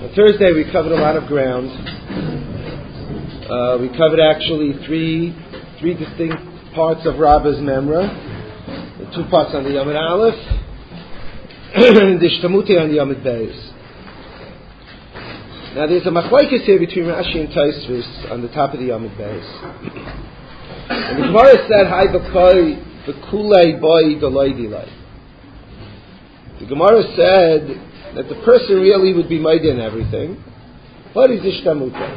On Thursday we covered a lot of ground. We covered actually three distinct parts of Rabba's Memra. The two parts on the Yomid Aleph and the Shtamuti on the Yomid Beis. Now there's a machlokes here between Rashi and Tosfos on the top of the Yomid Beis. And the Gemara said, "Hai b'koi b'kulei boi deloi dilei." The Gemara said that the person really would be made in everything, but he's ishtamutei.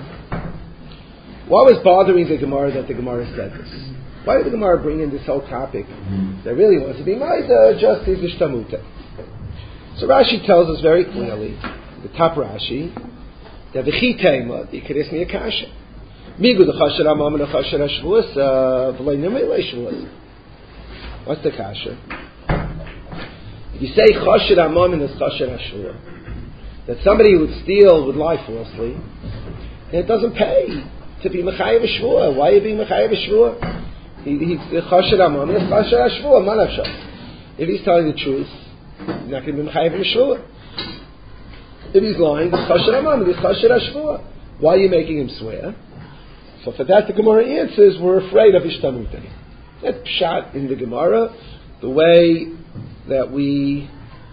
What was bothering the Gemara that the Gemara said this? Why did the Gemara bring in this whole topic that really wants to be made just his ishtamutei? So Rashi tells us very clearly, the top Rashi, that v'chi tema d'ikaris mi akasha. Migu d'chasher amam and d'chasher hashvuas v'lei nimei leishvuas. What's the kasha? If you say chasher amam and chasher hashvuah, that somebody would steal would lie falsely, and it doesn't pay to be mechayev hashvuah. Why are you being mechayev hashvuah? He's chasher amam and chasher hashvuah. Manavshah. If he's telling the truth, he's not going to be mechayev hashvuah. If he's lying, it's chasher amam, it's chasher hashvuah. Why are you making him swear? So for that the Gemara answers, we're afraid of ishtamutei. That's pshat in the Gemara, the way that we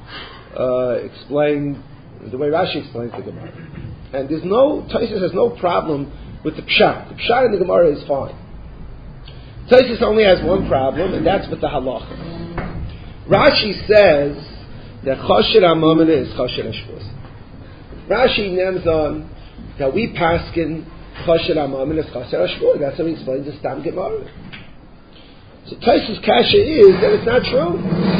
explain, the way Rashi explains the Gemara. And Tosfos has no problem with the pshat. The pshat in the Gemara is fine. Tosfos only has one problem, and that's with the halacha. Rashi says that chasher amam is chasher hashvuah. Rashi names on that we paskin chasher amam is chasher hashvuah. That's how he explains the Stam Gemara. So Tosfos' kasha is that it's not true.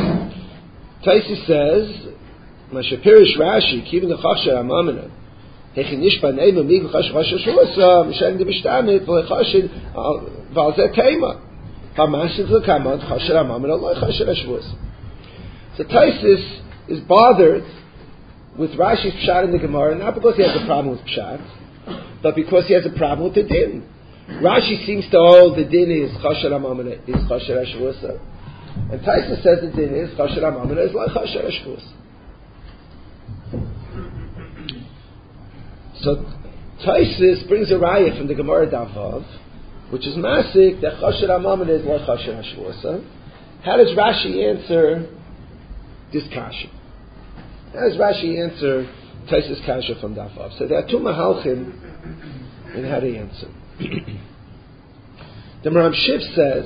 Tosfos says, "Mashapirish Rashi, keeping the chasher amam hechin nishba neima mig chasher hashvuah mishen de b'shtamit v'lechashin v'alzeh tema hamasin l'kamad chasher amam lo chasher hashvuah." So Tosfos is bothered with Rashi's pshat in the Gemara, not because he has a problem with pshat, but because he has a problem with the din. Rashi seems to hold the din is chasher amam is chasher hashvuah, and Tosfos says the din is chasher amam is like chasher hashvuah. So Tosfos brings a raya from the Gemara Davav, which is masik that chasher amam is like chasher hashvuah. How does Rashi answer this kasha? How does Rashi answer Tosfos' kasha from Davav? So there are two mahalchim in how to answer. The Maram Shif says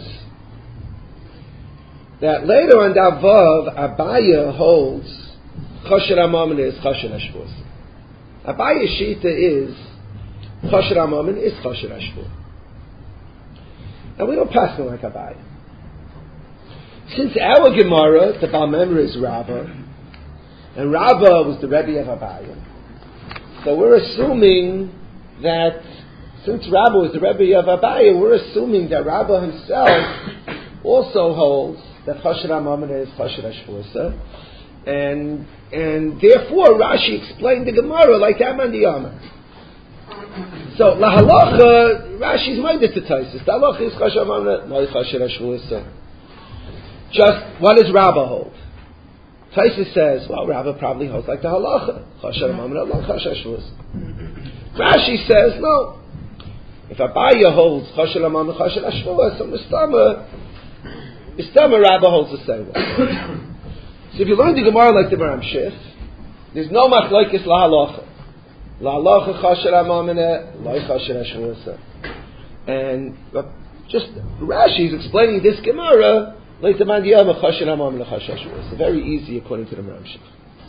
that later on Davav, Abaya holds chasher amam is chasher hashvuah. Abaya's shita is chasher amam is chasher hashvuah. And we don't pass them like Abaya. Since our Gemara, the Baal Memra is Rabbah, and Rabbah was the Rebbe of Abaya, so we're assuming that since Rabbah was the Rebbe of Abaya, we're assuming that Rabbah himself also holds that chasher amam is chasher hashvuah, and therefore Rashi explained the Gemara like that man the Yama. So la halacha, Rashi's mind is to Tosfos. The halacha is chasher amam no chasher hashvuah. Just what does Rabbah hold? Tosfos says, well, Rabbah probably holds like the halacha, chasher amam no chasher hashvuah. Rashi says no. If Abaya holds chasher amam and chasher hashvuah, so Mistama Rabbah holds the same way. So if you learn the Gemara like the Maram Shif, there's no machlokes la halacha. La halacha chasher amam and la chasher hashvuah. And just Rashi is explaining this Gemara like the mandiyama chasher amam and chasher hashvuah. It's very easy according to the Maram Shif.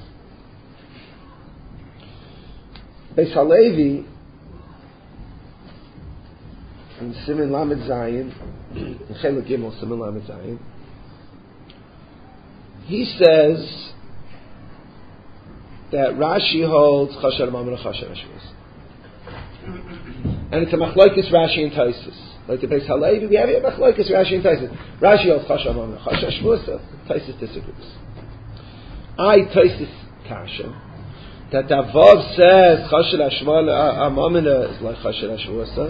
Beis Halevi in Siman Lamed Zayin, in Chelek Gimel Siman Lamed Zayin, he says that Rashi holds chasher amam and chasher hashvuah, and it's a machlokes Rashi and Tosfos. Like the Beis Halevi, we have a machlokes Rashi and Tosfos. Rashi holds chasher amam and chasher hashvuah. Tosfos disagrees. Tosfos kasha that Davav says chasher amam is like chasher hashvuah.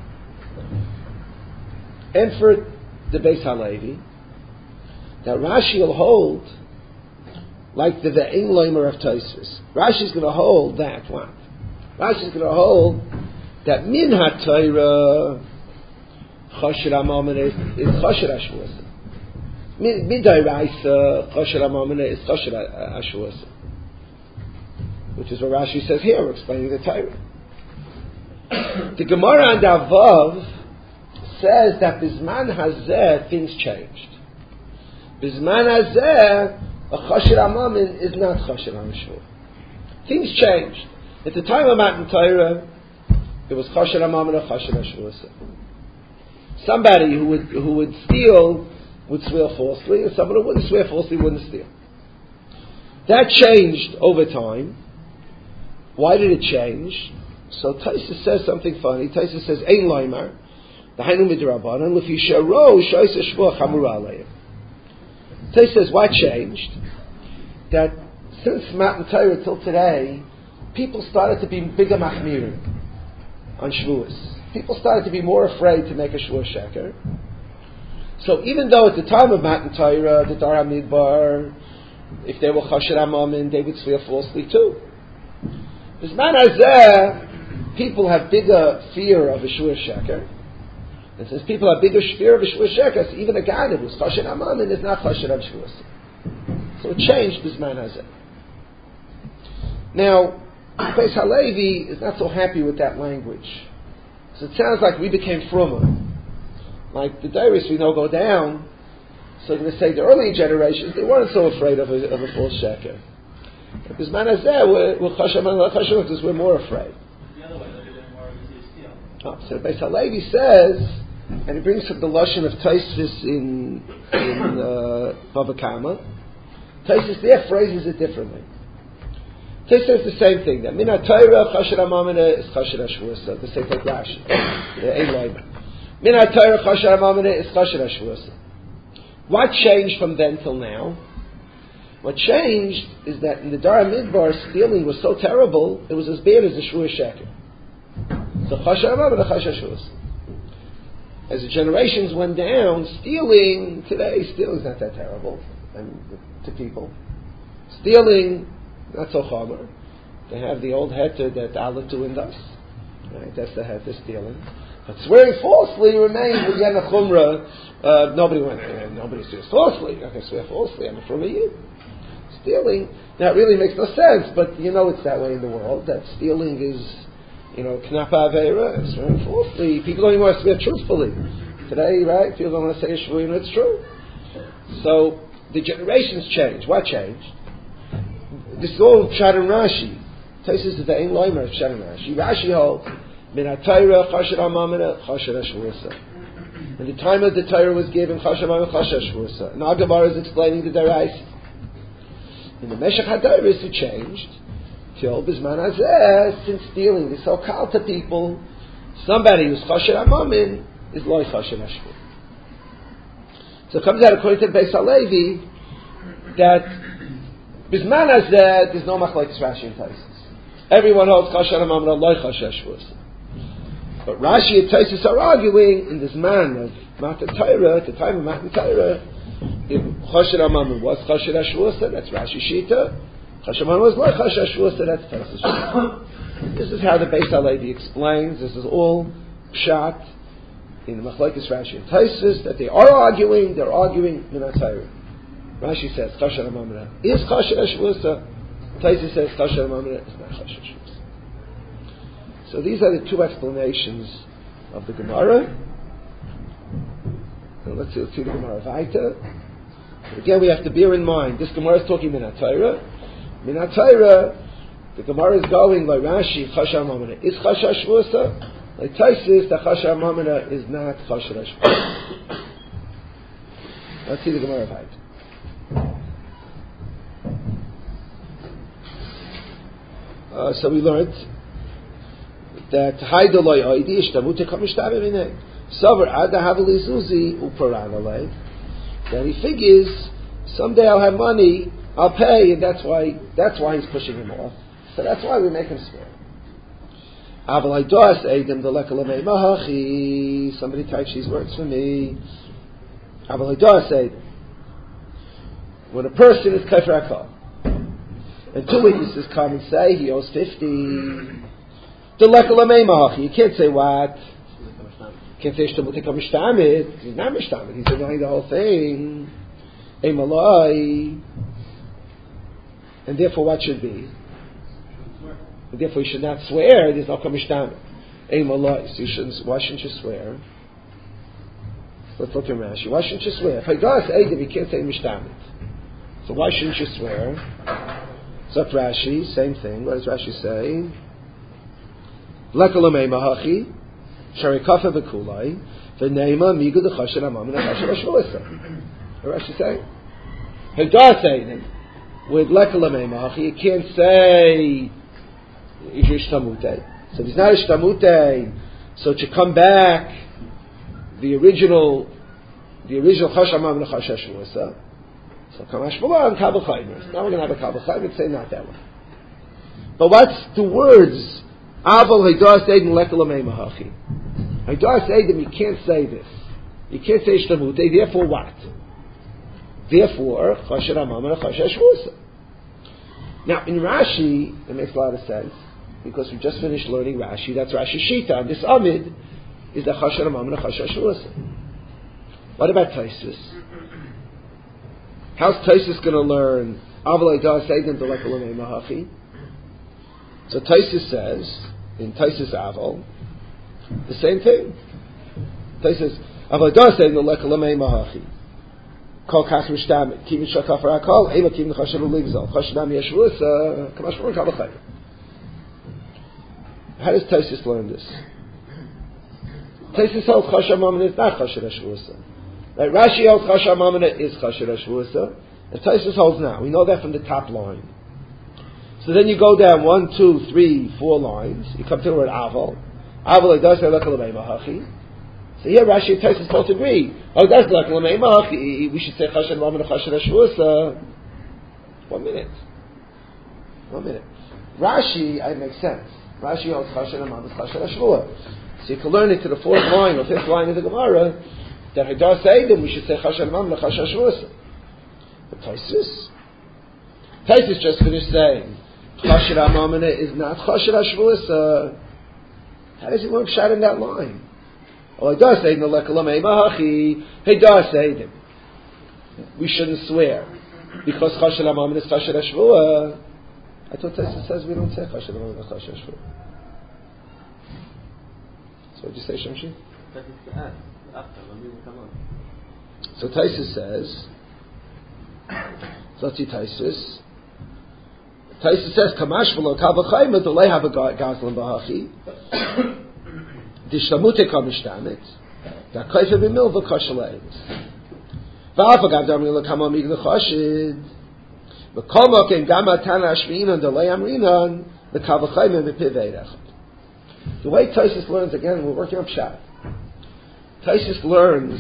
And for the Beis Halevi, that Rashi will hold like the Ve'in Loimer of Tosfos. Rashi's going to hold that what? Rashi is going to hold that min ha-Torah chasher ha-mamona is chasher ha-shvuasa. Midai Raisa chasher ha-mamona is chasher ha-shvuasa. Which is what Rashi says here, we're explaining the Torah. The Gemara and Avav says that Bizman Hazeh things changed. Bizman Hazeh, a Chasher HaMamin is not Chasher HaMashvur. Things changed. At the time of Matan Torah, it was Chasher HaMamin or Chasher HaShvur. Somebody who would steal would swear falsely, and someone who wouldn't swear falsely wouldn't steal. That changed over time. Why did it change? So Taisa says something funny. Taisa says, Ein Loimar, the Hainu Midrabanan, Lefi Sharo, Shaisa Shvuah Chamura Aleim. Taisa says, what changed? That since Matan Torah till today, people started to be bigger machmirim on Shvuas. People started to be more afraid to make a Shvuah Sheker. So even though at the time of Matan Torah, the Dar HaMidbar, if they were Chasher HaMamin, they would swear falsely too. Bizman Hazeh, people have bigger fear of a Shvuah Sheker. And since people have bigger fear of a Shvuah Sheker, so even a guy that was Chasher HaMamin is not Chasher HaShvuah. So it changed Bizman Hazeh. Now, Beis Halevi is not so happy with that language. So it sounds like we became frummer. Like the Dairis we know go down, so I'm going to say the early generations, they weren't so afraid of a false Sheker. Because man is there, we're because we're more afraid. The other way, they're doing more easy to steal. So Beis Halevi says, and he brings up the lashon of Tosfos in Bava Kama. Tosfos there phrases it differently. Tosfos says the same thing. That min ha-Torah chasher ha-mamina is chasher ha-shvuasa. The same like Rashi. Ein loimer. Min ha-Torah chasher ha-mamina is chasher ha-shvuasa. What changed from then till now? What changed is that in the Dar HaMidbar, stealing was so terrible, it was as bad as the Shvuah Sheker. So Chasher HaMamina, Chasher HaShvuah. As the generations went down, stealing is not that terrible to people. Stealing, not so chamer. They have the old heter that Allah doing does. Right? That's the heter, stealing. But swearing falsely remains with Yana Chumrah. Nobody swears falsely. I can swear falsely. I'm from a Yid. Stealing, that really makes no sense, but it's that way in the world, that stealing is, knapa aveira, swearing falsely. People don't even want to swear truthfully. Today, right, people don't want to say a shvu, it's true. So, the generations change. What changed? This is all Pshat and Rashi. Tosfos is the Ein Loimer of Pshat and Rashi. Rashi holds, Min ha-Torah, Chasher ha-Mamina, Chasher ha-Shvuah. And the time of the Torah was given, Chasher ha-Mamina, Chasher ha-Shvuah. Now Gemara is explaining the Daraisa. In the Meshech HaDairis it changed till Bizman Hazeh, since stealing is so kal to people, somebody who's Chasher HaMamin is loy Chasher HaShvuah. So it comes out according to Beis Halevi that Bizman Hazeh there's no machlokes Rashi and Tosfos. Everyone holds Chasher HaMamin or loy Chasher HaShvuah. But Rashi and Tosfos are arguing in this man of Matan Torah, at the time of Matan Torah, if Chasher HaMamin was Chasher HaShvuah, that's Rashi Shita. Chasher HaMamin was like Chasher HaShvuah, that's Tosfos Shita. This is how the Beis Halevi explains. This is all pshat in the machlokes Rashi and Tosfos that they are arguing. They're arguing min ha-Torah. Rashi says Chasher HaMamin is Chasher HaShvuah. Tosfos says Chasher HaMamin is not Chasher HaShvuah. So these are the two explanations of the Gemara. So let's see the Gemara Vaita. Again, we have to bear in mind, this Gemara is talking Min ha-Torah. Min ha-Torah, the Gemara is going by Rashi, Chasher HaMamina is Chasher HaShvuah. Like Tosfos, the Chasher HaMamina is not Chasher HaShvuah. Let's see the Gemara Vaita. So we learned that Haidoloi Oidi Ishtamuta Kamishtabe Minei. Savar Ada Havali Zuzi Uparan Alei. That he figures someday I'll have money, I'll pay, and that's why he's pushing him off. So that's why we make him swear. Avalai Doas Eidim Delekalame Mahachi. Somebody types these words for me. Avalai Doas Eidim. When a person is Kafir Akal, and two witnesses come and say he owes 50, The lekalamei mahachi. You can't say what? You can't say shtamute kamishtamit. He's not mishtamit. He's denying the whole thing. Emalai. And therefore, what should be? And therefore, you should not swear. There's no kamishtamit. Emalai. So you shouldn't. Why shouldn't you swear? Let's look at Rashi. Why shouldn't you swear? If I das eidim, you can't say mishtamit. So why shouldn't you swear? So Rashi, same thing. What does Rashi say? Lekalamei mahachi, sharikafa v'kulai, v'neima migu d'chasher amam v'nachasher ashvuasa. What Rashi say? Hadas eidim with lekalamei mahachi, you can't say if you're shtamute. So if he's not a shtamute, so to come back, the original chasher amam v'nachasher ashvuasa. So Kamash Malan, Kabel Chaimers. Now we're going to have a Kabel Chaimer, say not that one. But what's the words? Aval Haidas Eidem Lekalamei Mahachi. Haidas Eidem, you can't say this. You can't say Shtamute, therefore what? Therefore, Chasher Amam and Chasher Shvuasa. Now in Rashi, it makes a lot of sense, because we just finished learning Rashi, that's Rashi Shita, and this Amid is the Chasher Amam and Chasher Shvuasa. What about Taisus? How's Taisus going to learn Avalei Das Eidem D'Lekalamei Mahachi? So Taisus says in Taisus Aval the same thing. Taisus Avalei Das Eidem D'Lekalamei Mahachi. Kol Kas Mishtamit Kivin Shakafar Akol Ema Kivin Chashav Ligzal Chashanam Yeshvuasa Kamash Maran Kabachayim. How does Taisus learn this? Taisus holds Chashav Mammon is not Chashav Yeshvuasa. Right, Rashi holds Chashav Mamana is Chashav Ashvuasa, and Taisus holds now. We know that from the top line. So then you go down 1, 2, 3, 4 lines. You come to the word Aval. Aval does say Lekalamei Mahachi. So here Rashi and Taisus both agree. Oh, that's Lekalamei Mahachi. We should say Chashav Mamana Chashav Ashvuasa. 1 minute. Rashi, it makes sense. Rashi holds Chashav Mamana Chashav Ashvuasa. So you can learn it to the 4th line or 5th line of the Gemara. That Hadas Eidim, we should say Chashav Amam Chashav Ashvuasa. But Taisus just finished saying Chashav Amam is not Chashav Ashvuasa. How does he learn Pshat in that line? Oh, Hadas Eidim Lekalamei Mahachi. Hadas Eidim. We shouldn't swear because Chashav Amam is Chashav Ashvuasa. I thought Taisus says we don't say Chashav Amam Chashav Ashvuasa. So what did you say, Shemshi? So Taisus says, let's see Taisus. Taisus says, Kamash v'lo kabachayim d'lei have a gazlan b'hachi d'shtamute kamishtamit d'akayfe b'mil v'kashaleins v'afagav d'amrin l'kama mig l'chashid v'kol mokem gam atana ashvi'inan d'lei amrinan l'kabachayim v'pivei echad. The way Taisus learns, again, we're working on Pshat. Taisus learns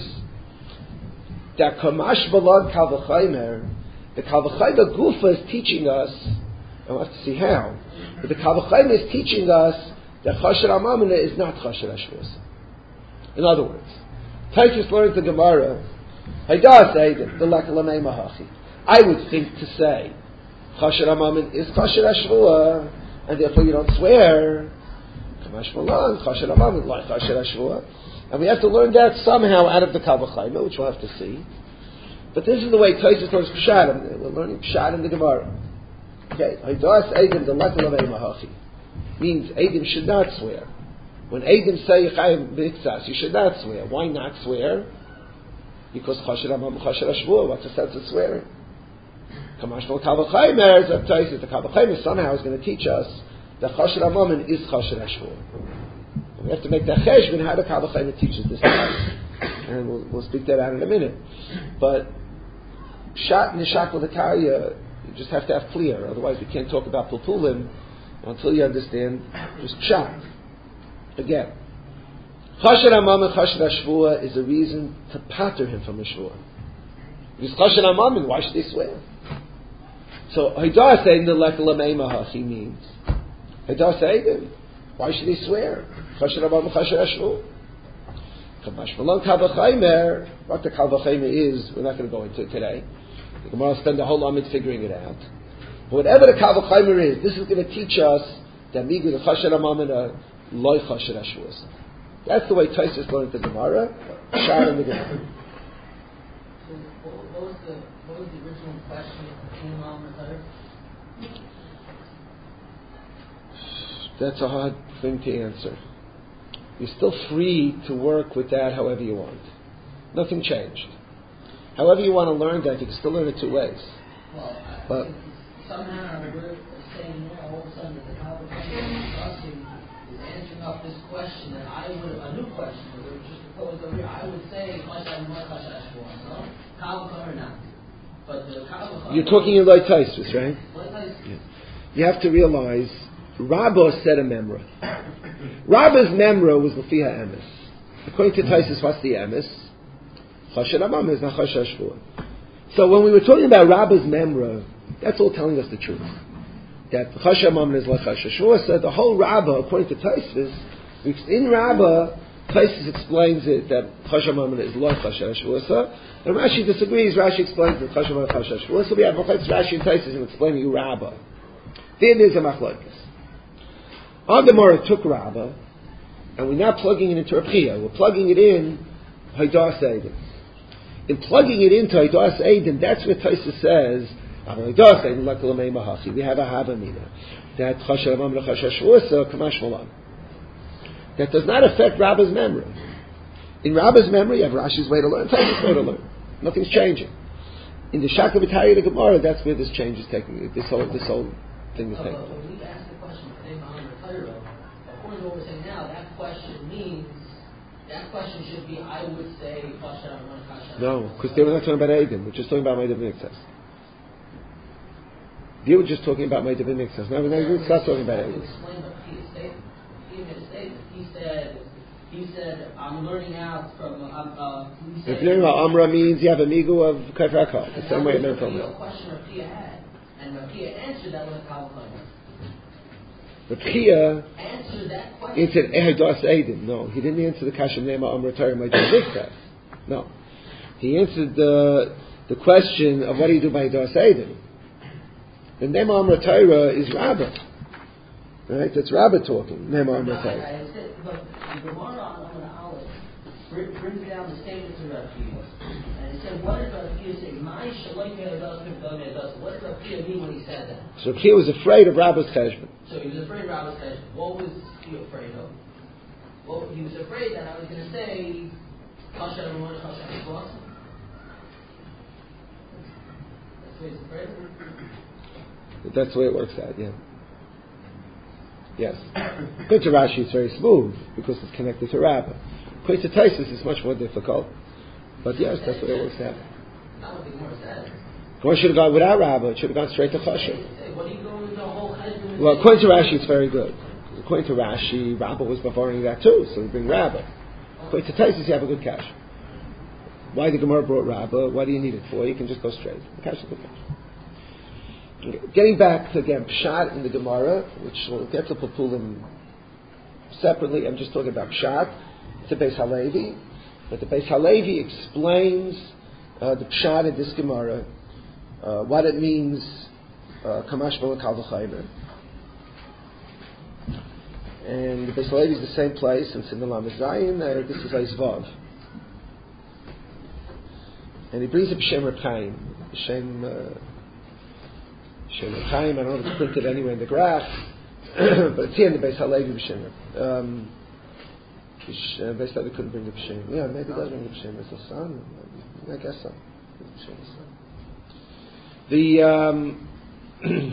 that Kamash Balad Kalvachaymer, the Kalvachaymer Gufa is teaching us, and we'll have to see how, but the Kalvachaymer is teaching us that Chasher Amamina is not Chasher Ashvuasa. In other words, Taisus learns the Gemara, Haidas Eidim, the Lekalamei Mahachi. I would think to say, Chasher Amamin is Chasher Ashvuasa, and therefore you don't swear, Kamash Balad, Chasher Amamin, like Chasher Ashvuasa. And we have to learn that somehow out of the Kalvachayma, which we'll have to see. But this is the way Taisus learns Pshat. We're learning Pshat in the Gemara. Okay, Haidas Eidim the Lekalamei Mahachi means Eidim should not swear. When Eidim say Chayim B'Iktsas, you should not swear. Why not swear? Because Chasher Amam Chasher Ashvuah. What's the sense of swearing? Kamash Vol Kalvachayma is Taisus. The Kalvachayma somehow is going to teach us that Chasher Amam is Chasher Ashvuah. We have to make that cheshbon how the Kalvachayma teaches this, and we'll speak that out in a minute. But Pshat Nishak L'Takarya, you just have to have clear. Otherwise, we can't talk about Pulpulim until you understand just Pshat. Again, Chasher Amam and Chasher Ashvuah is a reason to pater him from a shvua. Because Chasher Amam, why should they swear? So Haidas Eidim the Lekalamei Mahachi means Haidas Eidim. Why should he swear? Chasher Amam Chasher Ashvuah. Kamash Malon Kalvachaymer. What the Kalvachaymer is, we're not going to go into it today. The Gemara will spend the whole Amid figuring it out. But whatever the Kalvachaymer is, this is going to teach us The Amigu, the Chasher Amamina, Loi Chasher Ashvuasa. That's the way Taisus learned the Gemara, Shar in the Gemara. So what was the original question in Imam Retired? That's a hard thing to answer. You're still free to work with that however you want. Nothing changed. However you want to learn that, you can still learn it two ways. Well, But somehow we're saying now all of a sudden that the Kalvachomer is discussing is answering up this question that I would, a new question that we just proposed over here. I would say Chashash more Chashash more, no? Kalvachomer not. But the Kalvachomer. you're talking in Loi Taisus, right? Loi Taisus. Yeah. You have to realize, Rabbah said a memra. Rabbah's memra was Lefiha Emes. According to Taisus, what's the Emes? Chasher Amam is not Chasher Shvuah. So when we were talking about Rabbah's memra, that's all telling us the truth. That Chasher Amam is like Chasher Shvuah. So the whole Rabbah, according to Taisus, in Rabbah, Taisus explains it that Chasher Amam is like Chasher Shvuah. And Rashi disagrees. Rashi explains that Chasher Amam is Chasher Shvuah. So we have Rashi and Taisus in explaining you Rabbah. Then there's a machlokes. Our Gemara took Rabbah, and we're not plugging it into Reb Chia. We're plugging it in Haidas Eidim. In plugging it into Haidas Eidim, that's where Taisus says, we have a Havamina. That Chasher Amam Chasher Shvuah Kamash Malan. That does not affect Rabbah's memory. In Rabbah's memory, you have Rashi's way to learn, Taisus' way to learn. Nothing's changing. In the Shaka B'Tayir the Gemara, that's where this change is taking. This whole thing is taking. When we ask the question for Imam Retired, according to what we're saying now, that question means that question should be, I would say, Chasher Amam Chasher. No, because they were not talking about Eidim. We're just talking about Meidav Nixas. You were just talking about Meidav Nixas. Now we're not talking about Eidim. Explain what he statement. He made a statement. He said, I'm learning out from. If you're learning about Amra means you have a migu of Kaifer HaKal. The same way in the Nerfel. question Rakia had, and Rakia answered that with a Kalvachomer. Rakia answered that question. answered Ehadas Eidim. No, he didn't answer the Kashem Nema Amra Torah Meidav Nixas. No, he answered the question of what do you do by Ehadas Eidim. The Nema Amra Torah is Rabbah. Right? That's Rabbah talking. Nema Amra Torah. But the Gemara on Amar Aleph brings down the statement to Rav Chia, and it said, "What did Rav Chia say? My shalom does. What did Rav Chia mean when he said that?" So he was afraid of Rabbah's cheshbon. So he was afraid of Rabbah's cheshbon. What was he afraid of? Well, he was afraid that I was going to say, "Kasher Amam Kasher Shvuah." That's what he's afraid of. That's the way it works out. Yeah. Yes. According to Rashi, it's very smooth because it's connected to Rabbah. According to Taisus, it's much more difficult. But yes, that's what it works out. Not what the Gemara said. Gemara should have gone without Rabbah. It should have gone straight to Chasher. What are you going with the whole cheshbon? Well, according to Rashi, it's very good. According to Rashi, Rabbah was beforing that too, so we bring Rabbah. According to Taisus, you have a good cash. Why the Gemara brought Rabbah? What do you need it for? You can just go straight. The cash is a good cash. Getting back to again Pshat in the Gemara, which we'll get to Papulim separately. I'm just talking about Pshat. It's a Beis Halevi, but the Beis Halevi explains the Pshat in this Gemara, what it means, Kamash B'la Kal V'chaymer. And the Beis Halevi is the same place, and it's in the Lamed Zayin. This is Eisvav, and he brings up Shem Reb Chaim. Shem Chaim, I don't know if it's printed anywhere in the graph, but it's here in the Beis Halevi B'Shem. Beis Halevi couldn't bring the B'Shem. Yeah, maybe it does bring the B'Shem. It's a son. I guess so. It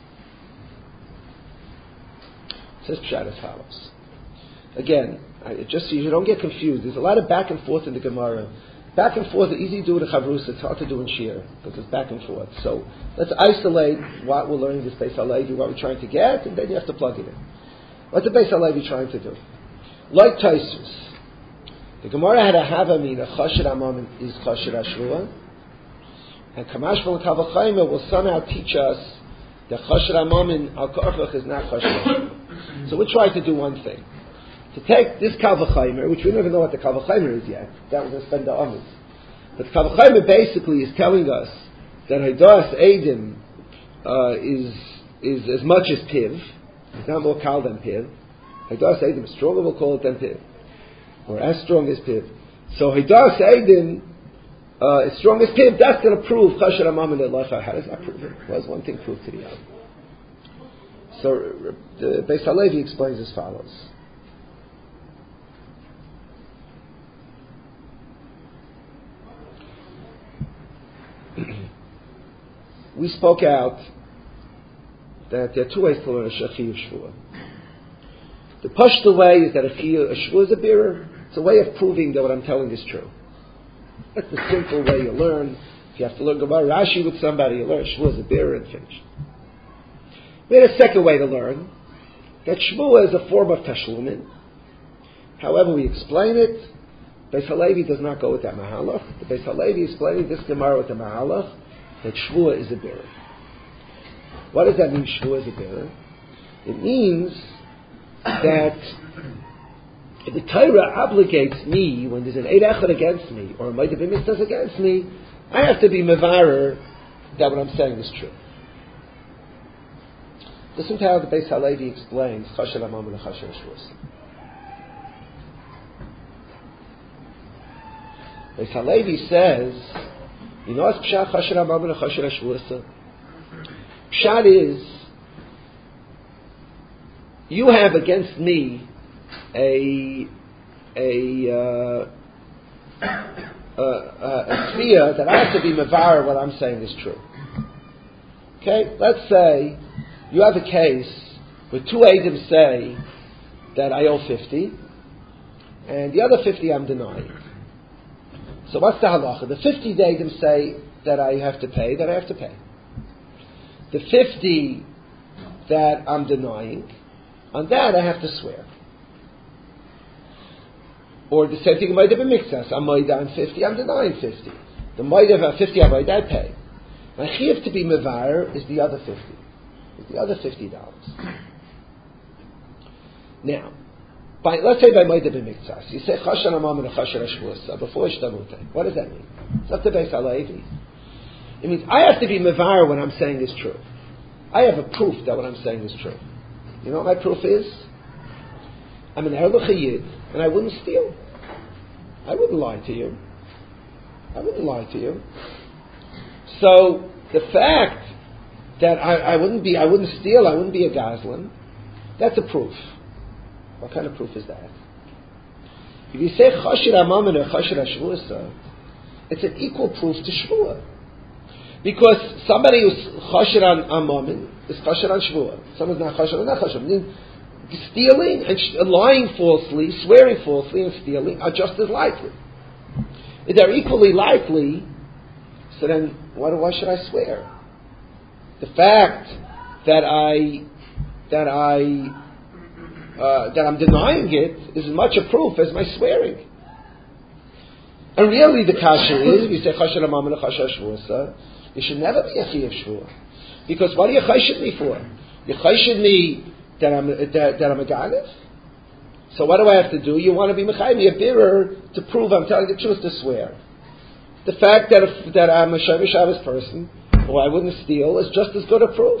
says Pshat as follows. Again, just so you don't get confused, there's a lot of back and forth in the Gemara. Back and forth, it's easy to do in Chavrus, it's hard to do in Shir, because it's back and forth. So, let's isolate what we're learning this Beis Halevi, what we're trying to get, and then you have to plug it in. What's the Beis Halevi trying to do? Like Taisus, the Gemara had a Havamina, Chasher Amam is Chasher Shvuah, and Kamash B'la Kal V'chaymer will somehow teach us that Chasher Amam Al Ka'arfach is not Chasher Shvuah. So we're trying to do one thing. To take this Kal V'chaymer, which we don't even know what the Kal V'chaymer is yet, that was going to spend the Amos. But the Kal V'chaymer basically is telling us that Haidas Eidim is as much as Piv, It's not more kal than piv. Haidas Eidim is stronger, we'll call it than piv. Or as strong as piv. So Haidas Eidim as strong as piv, that's going to prove Chasher Amam Le'Lecha. How does that prove it? Well, there's one thing proved to the other. So the Beis Halevi explains as follows. We spoke out that there are two ways to learn a Chiyuv Shvuah. The Pashto way is that a Shvuah is a birur. It's a way of proving that what I'm telling is true. That's the simple way you learn. If you have to learn Gemara Rashi with somebody, you learn Shvuah is a birur and finish. We had a second way to learn that Shvuah is a form of Tashlumin. However we explain it, Beis Halevi does not go with that Mahalach. The Beis Halevi is explaining this Gemara with the Mahalach that Shvuah is a birur. What does that mean, Shvuah is a birur? It means that if the Torah obligates me, when there's an Eid Echad against me, or a Moed B'Mitzvah against me, I have to be mevarer that what I'm saying is true. Listen to how the Beis Halevi explains Chasher Amam and Chasher Shvuah. Beis Halevi says, you know what's Pshat Chasher Amam and Chasher Shvuah? Pshat is, you have against me a sphere that I have to be mevarer what I'm saying is true. Okay, let's say you have a case where two Eidim say that I owe 50, and the other 50 I'm denying. So what's the halacha? The 50 Eidim say that I have to pay, that I have to pay. The 50 that I'm denying, on that I have to swear. Or the same thing might have been mixas. I'm moida on 50, I'm denying 50. The moida of 50 I'm moida, I pay. My chiyuv to be mevarer is the other 50. Is the other $50. Now, let's say by moida b'miktsas, you say chasher amam and chasher shvuah before ishtamutay. What does that mean? It's up to Beis Halevi. It means I have to be mevarer when I'm saying is true. I have a proof that what I'm saying is true. You know what my proof is? I'm an Erlich Yid, and I wouldn't steal. I wouldn't lie to you. I wouldn't lie to you. So the fact that I wouldn't steal, I wouldn't be a Goslin, that's a proof. What kind of proof is that? If you say Chasher Amam and Chasher Shvuah, it's an equal proof to Shvuah. Because somebody who's Chasher on Amam is Chasher on Shvuah. Someone's not Chasher, not Chasher. Meaning, stealing and lying falsely, swearing falsely and stealing are just as likely. If they're equally likely, so then why should I swear? The fact that I'm denying it is as much a proof as my swearing. And really the kasha is, if you say Chasher Amam and Chasher Shvuah, it should never be a Chiyuv Shvuah. Because what are you chayshid me for? You chayshid me that I'm a Ganef? So what do I have to do? You want to be mechayim me a birur to prove I'm telling the truth, to swear. The fact that I'm a Shomer Shabbos person, or I wouldn't steal, is just as good a proof.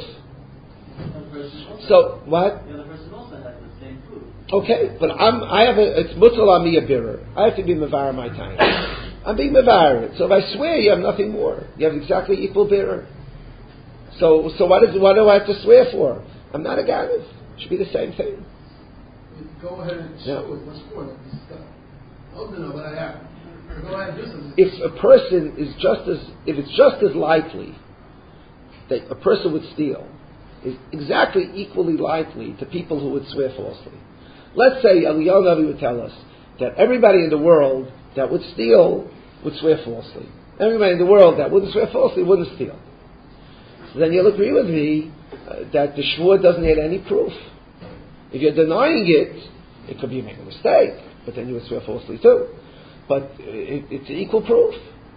So what? The other person also has the same proof. Okay, but it's mutal on me a birur. I have to be mevar my time. I'm being mevar. So if I swear, you have nothing more. You have exactly equal birur. So what do I have to swear for? I'm not a Ganef. It should be the same thing. Go ahead and show it. What's for it? I don't know what I have. Go ahead and do something. If a person is if it's just as likely that a person would steal, is exactly equally likely to people who would swear falsely. Let's say Eliyahu Navi would tell us that everybody in the world that would steal would swear falsely. Everybody in the world that wouldn't swear falsely wouldn't steal. So then you'll agree with me that the shvuah doesn't need any proof. If you're denying it, it could be you make a mistake, but then you would swear falsely too. But it's equal proof.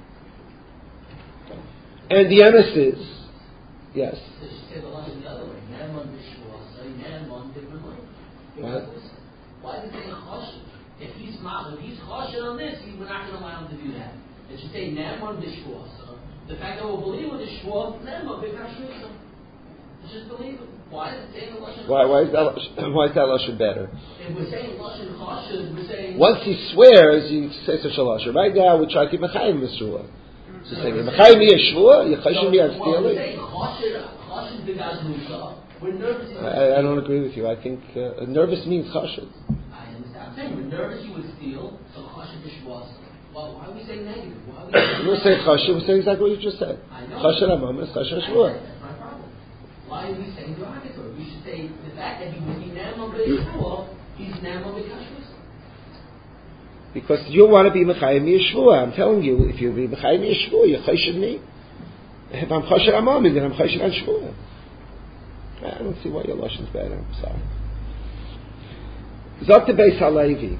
And the emes is, yes. Why did they say choshen? If he's choshen on this, we're not going to allow him to do that. It should say ne'eman b'shvuah. So the fact that we'll believe with the shvuah, ne'eman b'kashrusa. Just believe it. Why is it saying Lashon Why is Chashud? why is that lashon better? If we're saying Lashon Chashud, we're saying... Once he swears, you say such a lashon. Right now, we try to keep mechayim Yeshua. So saying mechayim Yeshua, Yechayim me on Well, we're stealing. saying Chashud B'Gazlusa. We're nervous. I don't agree with you. I think nervous means chashud. I understand. I'm saying we're nervous you would steal, so Chashud B'Shvasa. Well, why are we saying negative? Why are we We're saying chashud. We're saying exactly what you just said. I know. Chashud amam is chashud shvua. That's my problem. Why are we saying derogatory? We should say the fact that he was Inam B'Yeshua, he's Inam B'Kashvus. Because you want to be mechayim Yeshua. I'm telling you, if you be mechayim Yeshua, you're chashud me. If I'm chashud amam, then I'm chashud on shvua. I don't see why your lashon's better. I'm sorry. Zok the Beis Halevi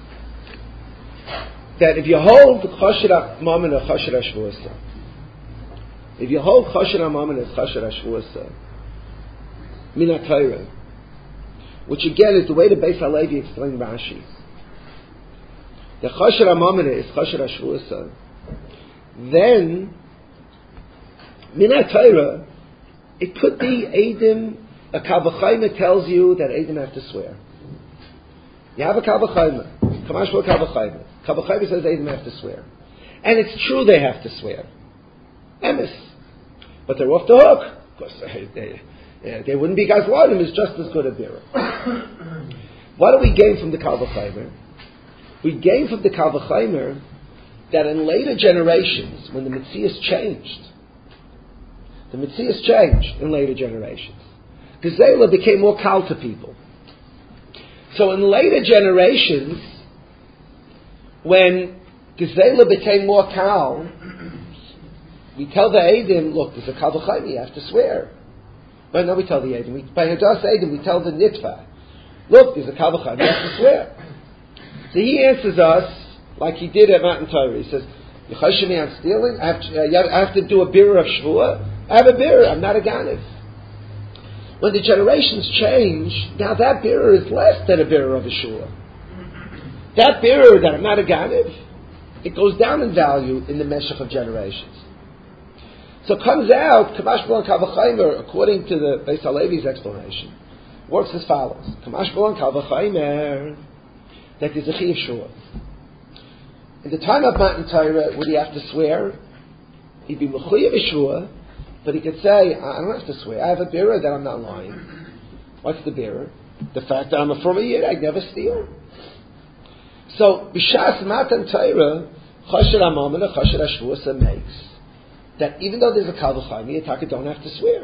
that if you hold chashud amam and chashud shvuasa, if you hold chashud amam and chashud shvuasa, min haTorah, which again is the way the Beis Halevi explained Rashi, the chashud amam is chashud shvuasa, then min haTorah, it could be Eidim, a Kavachayma tells you that Eidim have to swear. You have a Kavachayma. Kamash for Kavachayma. Kavachayma says Eidim have to swear. And it's true they have to swear. Emes. But they're off the hook. Because they wouldn't be Gazlanim, is just as good a Bira. What do we gain from the Kavachayma? We gain from the Kavachayma that in later generations, when the Metzias changed, the Metzias changed in later generations. Gezela became more kal to people. So in later generations, when Gezela became more kal, we tell the Eidim, look, there's a kal v'chayim, you have to swear. But no, we tell the Eidim, by Hadas Eidim, we tell the Nitva, look, there's a kal v'chayim, you have to swear. So he answers us like he did at Matan Torah. He says, you choshev me on stealing? I have to do a birur of shvuah? I have a birur, I'm not a ganiv. When the generations change, now that birur is less than a birur of a shvuah. That birur that I'm not a ganiv, it goes down in value in the meshach of generations. So it comes out, Kamash B'lan Kavachaymer, according to the Beis Halevi's explanation, works as follows. Kamash B'lan Kavachaymer, that there's a chiyuv shvuah. In the time of Matan Torah, would he have to swear? He'd be mechuyev shvuah, but he could say, I don't have to swear. I have a birur that I'm not lying. What's the birur? The fact that I'm a former yid, I never steal. So, b'shas Matan Torah, chosher amam and chosher shvuah makes that even though there's a kal v'chayim, Yitaka don't have to swear.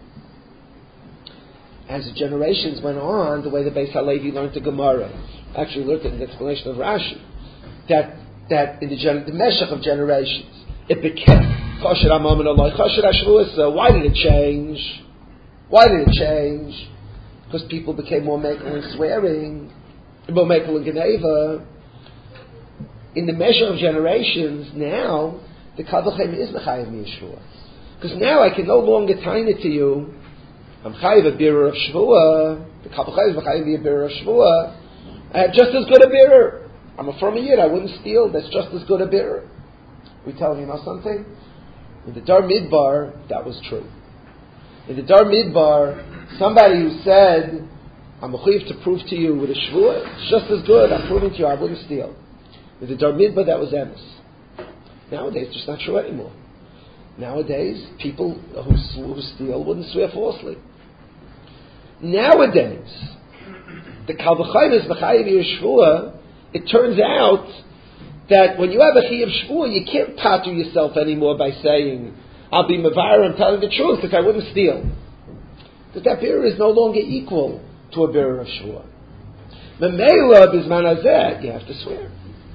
As the generations went on, the way the Beis Halevi learned the Gemara, actually learned it in the explanation of Rashi, that in the meshach of generations, it became chosher amam and chosher shvuah. Why did it change? Why did it change? Because people became more mekel in swearing, more mekel in geneva. In the measure of generations, now the kal v'chayim is mechayev miyeshvuah. Because now I can no longer tie it to you. I'm chayev a birur of shvuah. The kal v'chayim is mechayev me a birur of shvuah. I have just as good a birur. I'm a former yid. I wouldn't steal. That's just as good a birur. We tell you know something. In the Dar Midbar, that was true. In the Dar Midbar, somebody who said, I'm a chayev to prove to you with a shvuah, it's just as good. I'm proving to you I wouldn't steal. In the Dar Midbar, that was emes. Nowadays, it's just not true anymore. Nowadays, people who steal wouldn't swear falsely. Nowadays, the kal v'chayim is mechayev yeshvuah. It turns out that when you have a chiyuv shvuah, you can't tattoo yourself anymore by saying, I'll be mevayer, I'm telling the truth because I wouldn't steal. Because that birur is no longer equal to a birur of shvuah. Memela bizman hazeh, you have to swear.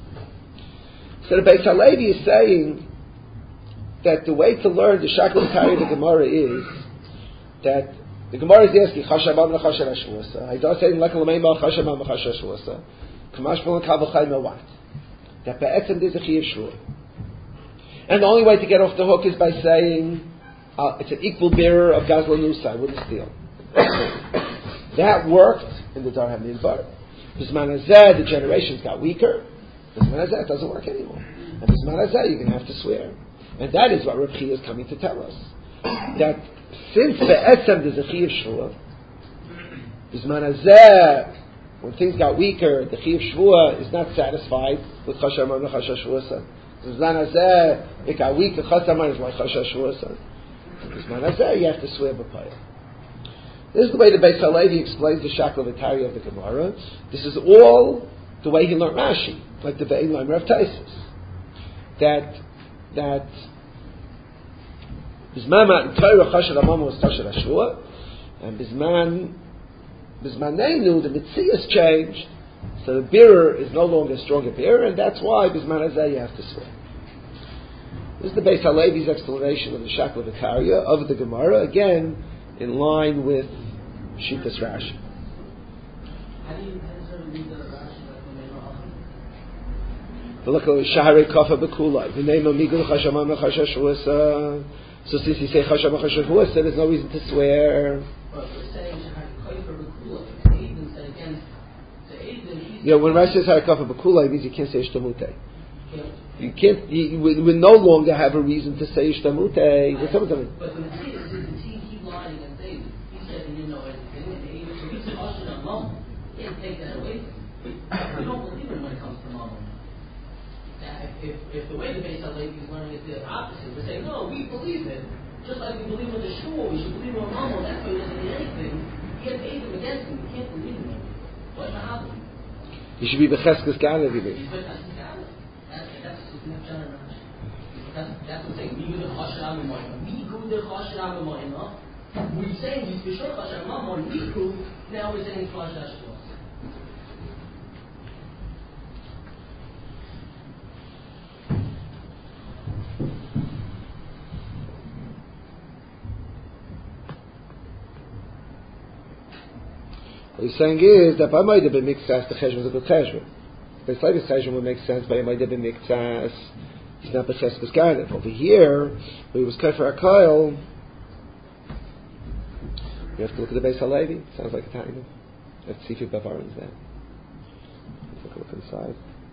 So the Beis Halevi is saying that the way to learn the Shakal Tari of the Gemara is that the Gemara is asking Chashabam Chashar Ashvuasa. I don't say Lekal Meimah Chashabam Chashar Ashvuasa. Kamash B'lan Kal v'chayim what? That be'etzem there's a chiyuv shvuah. And the only way to get off the hook is by saying it's an equal birur of Gazla Nusa. I wouldn't steal. That worked in the Dar HaMidbar. B'zman hazeh, the generations got weaker. B'zman hazeh, it doesn't work anymore. And b'zman hazeh, you're going to have to swear. And that is what Reb Chia is coming to tell us. That since be'etzem there's a chiyuv shvuah, Bisman hazeh, when things got weaker, the Chiyuv Shvua is not satisfied with Chasha Amar and Chasha Shvuasa. Bisman hazeh, it got weaker, Chasha Amar is like Chasha Shvuasa. Bisman hazeh, you have to swear b'payah. This is the way the Beis Halevi explains the Shakla V'Tari of the Gemara. This is all the way he learned Rashi, like the Ve'in Laimer of Taisus. That Bisman Matan Torah Chasha Amar was Chasha Shvua, and Bisman Neinu, the Mitzias changed, so the bearer is no longer a stronger bearer, and that's why Bisman Hazeh you have to swear. This is the Beis Halevi's explanation of the Shakla V'Tarya of the Gemara, again, in line with Shitas Rashi. How do you read the Rashi like when they know The look at Shahare Kafa B'Kulai, the name of Migul Chashamam Chasha Shuasa. So since you say Chashamam Chasha Shuasa, there's no reason to swear. But we're saying yeah, when Rashi says Harakafa B'Kula, it means you can't say Ishtamute. You can't. We no longer have a reason to say Ishtamute. But the Tzid keep lying and saying he said he didn't know anything, and so he said Ashur Mom. He can't take that away from him. We don't believe him when it comes to Mom. If the way the Beis Halevi is learning is the opposite, we're saying no, we believe it. Just like we believe in the Shul, we should believe in Mom. That's why he doesn't need anything. He has anything against him. We can't believe him. What's the happen? You should be Becheskes Ganav. That's the thing. We do the Chasher Amamoyna. We're saying he's for sure Chasher Amamoyna. Now we're saying Chasher Shvua. What he's saying is that by Maida B'Miktsas, the Cheshvan is a good Cheshvan. Beis Halevi's Cheshvan would make sense by Maida B'Miktsas. He's not Becheskes Ganav. Over here, where he was Kefer HaKoil, you have to look at the Beis Halevi. Sounds like a tiny. Let's see if your Bavar is there. Let's take a look inside.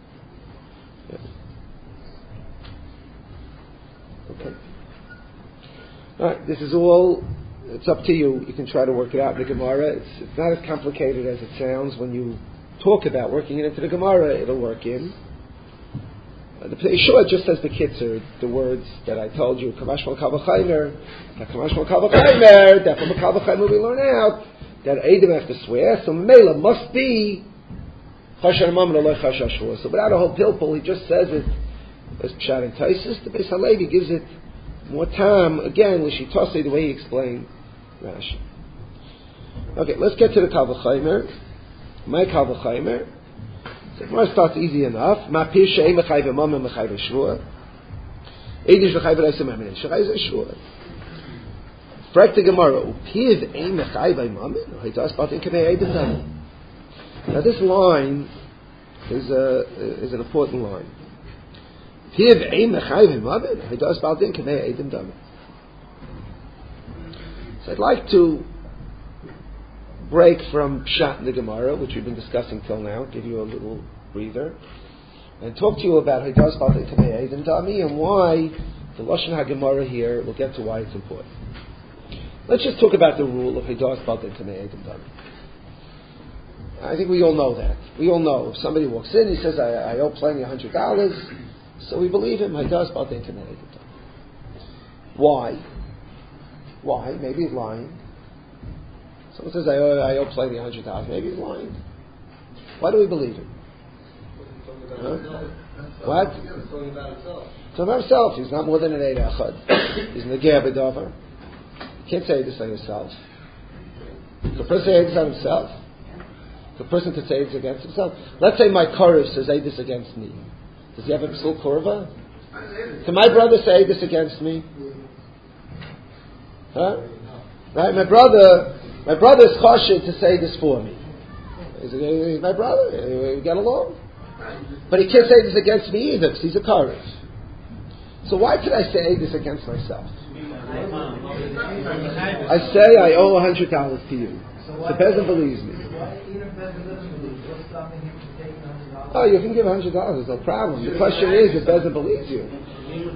Yeah. Okay. Alright, this is all. It's up to you. You can try to work it out in the Gemara. It's not as complicated as it sounds. When you talk about working it into the Gemara, it'll work in. The Yeshua just says the Kitzer, the words that I told you. Kamash Malkav Chaimer. Kamash Malkav Chaimer. That from Malkav Chaimer we learn out that Edom have to swear. So Mela must be Chasher Mamon Aloi Chasher Shvua. So without a whole pilpul, he just says it as Pshat and Taisus. The Beis Halevi gives it more time, again, Lishitose, the way he explained Rashi. Okay, let's get to the Kal V'Chaimer. My Kal V'Chaimer. So Gemara starts easy enough. Ma pir she'ei mechai v'mam mechai v'shvua. Eidish v'chai v'reisem amin. Shechai v'shvua. Frag the Gemara. Upiv ei mechai v'mam. Haitas batin k'mei eidim dami. Now this line is an important line. So I'd like to break from Pshat in the Gemara, which we've been discussing till now, give you a little breather, and talk to you about Haidas Baltin Kamei Eidim Dami and why the Lashon HaGemara here, we'll get to why it's important. Let's just talk about the rule of Haidas Baltin Kamei Eidim Dami. I think we all know that. We all know if somebody walks in, he says, I owe plenty $100, so we believe him. Haidas Baltin Kamei Eidim Dami. Why? Maybe he's lying. Someone says, I owe plenty $100. Maybe he's lying. Why do we believe him? Huh? What? He's talking about himself. He's talking about himself. He's not more than an Eid Echad. He's Negeh B'Davar. You can't say this on yourself. The person say this on himself. The person could say this against himself. Let's say my Korev says this against me. Does he have a Psul Korva? Can my brother say this against me? Huh? Right? My brother is chashiv to say this for me. He's my brother. We get along. But he can't say this against me either because he's a Korev. So why could I say this against myself? I say I owe $100 to you. The Bezin believes me. Oh, you can give $100, no problem. The question is if Bezin believes you.